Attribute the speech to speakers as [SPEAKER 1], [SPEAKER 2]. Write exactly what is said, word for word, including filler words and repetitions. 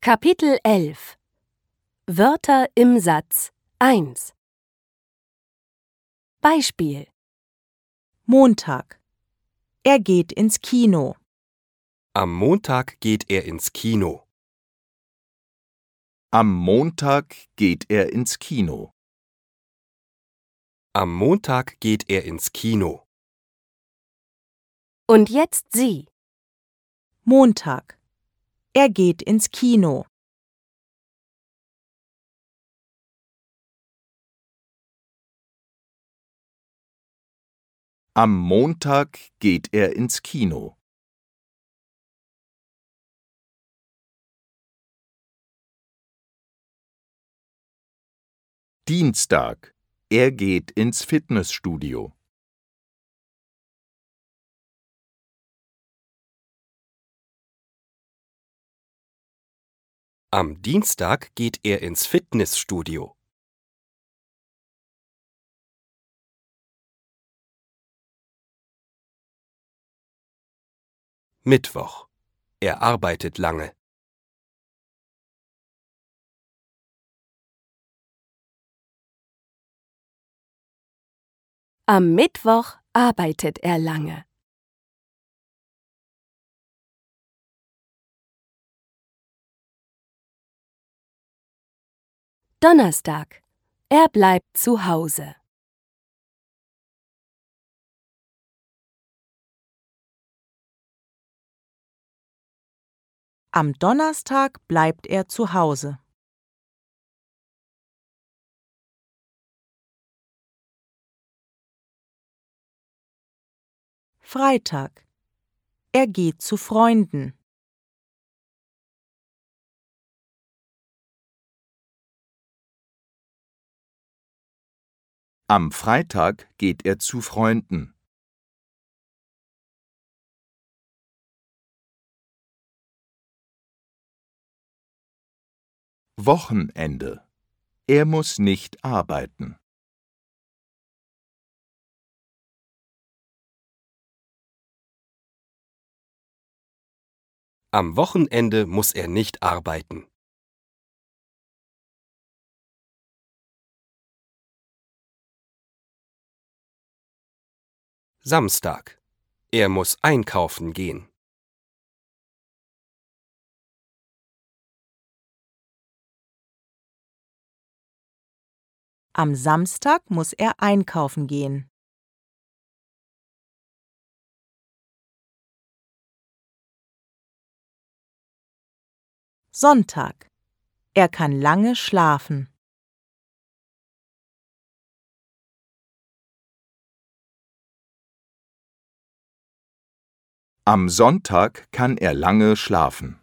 [SPEAKER 1] Kapitel elf Wörter im Satz eins Beispiel
[SPEAKER 2] Montag. Er geht ins Kino.
[SPEAKER 3] Am Montag geht er ins Kino.
[SPEAKER 4] Am Montag geht er ins Kino.
[SPEAKER 3] Am Montag geht er ins Kino.
[SPEAKER 1] Und jetzt Sie.
[SPEAKER 2] Montag. Er geht ins Kino.
[SPEAKER 4] Am Montag geht er ins Kino. Dienstag. Er geht ins Fitnessstudio.
[SPEAKER 3] Am Dienstag geht er ins Fitnessstudio. Mittwoch. Er arbeitet lange.
[SPEAKER 1] Am Mittwoch arbeitet er lange. Donnerstag. Er bleibt zu Hause.
[SPEAKER 2] Am Donnerstag bleibt er zu Hause. Freitag. Er geht zu Freunden.
[SPEAKER 4] Am Freitag geht er zu Freunden. Wochenende. Er muss nicht arbeiten.
[SPEAKER 3] Am Wochenende muss er nicht arbeiten. Samstag. Er muss einkaufen gehen.
[SPEAKER 2] Am Samstag muss er einkaufen gehen. Sonntag. Er kann lange schlafen.
[SPEAKER 4] Am Sonntag kann er lange schlafen.